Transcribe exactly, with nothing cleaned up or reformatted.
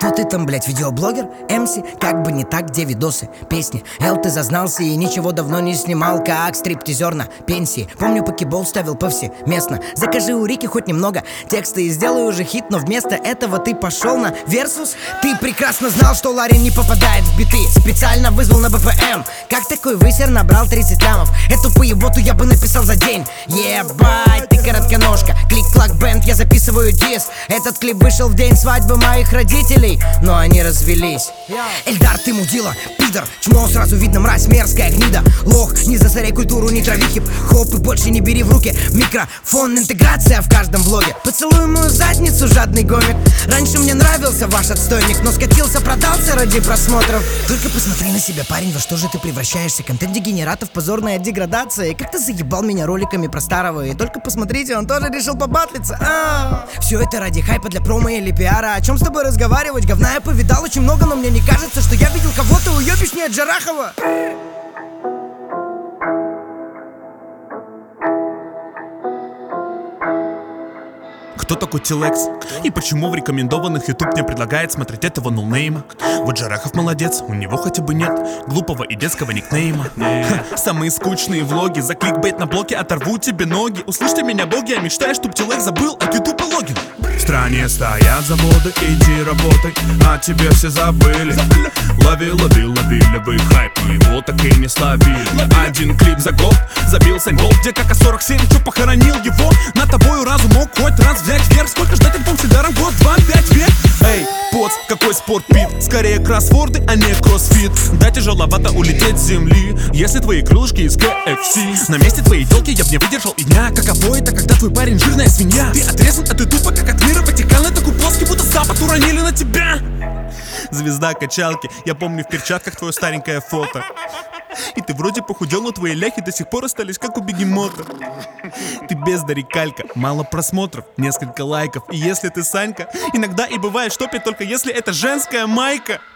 Кто ты там, блять, видеоблогер? эм си? Как бы не так, где видосы, песни? Эл, ты зазнался и ничего давно не снимал, как стриптизер на пенсии. Помню, покебол ставил повсеместно. Закажи у Рики хоть немного текста и сделай уже хит, но вместо этого ты пошел на версус. Ты прекрасно знал, что Ларин не попадает в биты, специально вызвал на бэ пэ эм. Как такой высер набрал тридцать лямов? Эту поеботу я бы написал за день. Ебать, ты коротконожка, клик-клак бэнд, я записываю дис. Этот клип вышел в день свадьбы моих родителей, но они развелись. Эльдар, ты мудила, пидор, чмо, сразу видно мразь, мерзкая гнида. Лох, не засоряй культуру, не трави хип-хоп и больше не бери в руки микрофон, интеграция в каждом влоге. Поцелуй мою задницу, жадный гомик. Раньше мне нравился ваш отстойник, но скатился, продался ради просмотров. Только посмотри на себя, парень, во что же ты превращаешься? Контент дегенератов, позорная деградация. И как ты заебал меня роликами про старого. И только посмотрите, он тоже решил побатлиться. А-а-а. Все это ради хайпа для промо или пиара. О чем с тобой разговаривать? Говна я повидал очень много, но мне не кажется, что я видел кого-то уебищнее Джарахова. Кто такой Тилекс? И почему в рекомендованных YouTube мне предлагает смотреть этого ноунейма? Вот Джарахов молодец, у него хотя бы нет глупого и детского никнейма. Ха, самые скучные влоги, за кликбейт на блоке оторву тебе ноги. Услышьте меня, боги, я мечтаю, чтоб Тилекс забыл от YouTube и логин. В стране стоят заводы, иди работай, а тебе все забыли. Лови, лови, лови, лови хайп, его так и не словили. Один клип за год, забился гол, где как сорок семь, что похоронил его. На тобою разум мог хоть раз взять вверх. Сколько ждать альбом с Эльдаром? Год, два, пять век. Эй, поц, какой спорт пит? Скорее кроссворды, а не кроссфит. Да тяжеловато улететь с земли, если твои крылышки из ка эф си. На месте твоей телки я б не выдержал и дня. Каково это, когда твой парень жирная свинья? Ты отрезан, а ты тупо, как от мира Ватикана. Такой плоский, будто запад уронили на тебя. Звезда качалки, я помню в перчатках твое старенькое фото. И ты вроде похудел, но твои ляхи до сих пор остались как у бегемота. Ты бездарь и калька, мало просмотров, несколько лайков. И если ты Санька, иногда и бывает штопит, только если это женская майка.